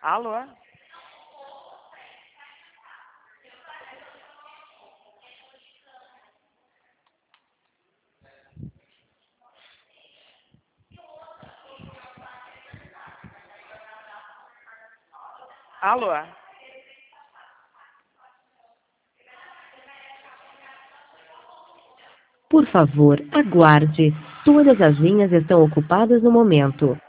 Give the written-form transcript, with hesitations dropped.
Alô? Alô? Por favor, aguarde. Todas as linhas estão ocupadas no momento.